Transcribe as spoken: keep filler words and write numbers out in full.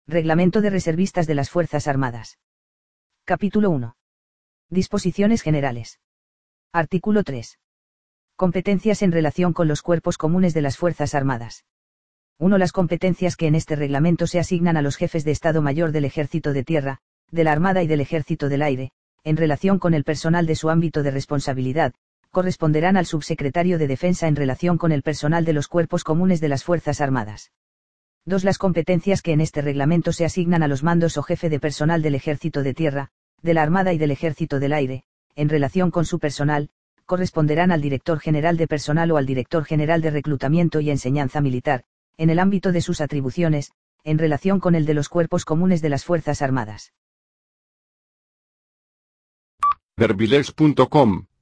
Reglamento de Reservistas de las Fuerzas Armadas. Capítulo uno. Disposiciones generales. Artículo tres. Competencias en relación con los cuerpos comunes de las Fuerzas Armadas. uno. Las competencias que en este reglamento se asignan a los jefes de Estado Mayor del Ejército de Tierra, de la Armada y del Ejército del Aire, en relación con el personal de su ámbito de responsabilidad, corresponderán al Subsecretario de Defensa en relación con el personal de los cuerpos comunes de las Fuerzas Armadas. dos. Las competencias que en este reglamento se asignan a los mandos o jefe de personal del Ejército de Tierra, de la Armada y del Ejército del Aire, en relación con su personal, corresponderán al Director General de Personal o al Director General de Reclutamiento y Enseñanza Militar, en el ámbito de sus atribuciones, en relación con el de los cuerpos comunes de las Fuerzas Armadas. Verbilex punto com